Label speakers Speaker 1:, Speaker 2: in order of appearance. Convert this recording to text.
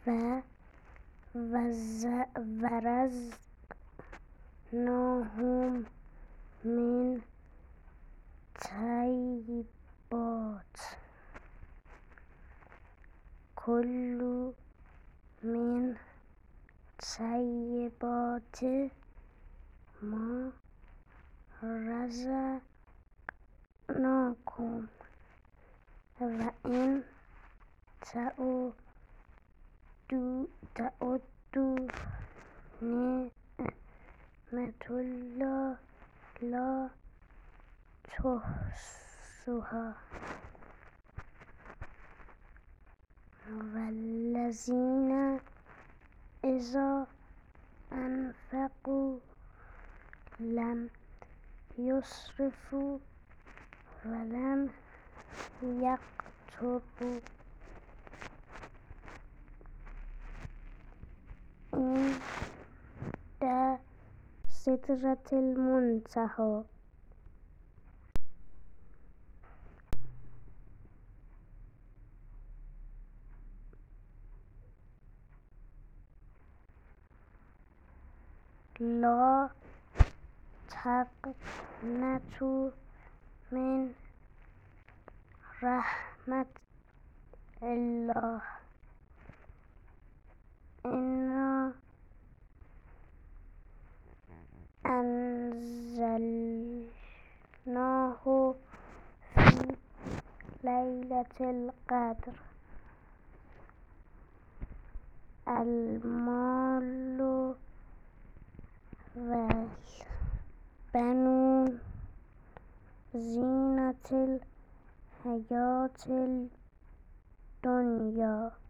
Speaker 1: و ورزقناهم من طیبات کلوا من طیبات ما رزقناکم و ان تعدوا نعمت الله لا تحصوها والذین اذا انفقوا لم یسرفوا ولم یقتروا عند سدرة المنتهى لا تقنطوا من رحمة الله إنا أنزلناه في ليلة القدر المال والبنون زینة الحیاة الدنیا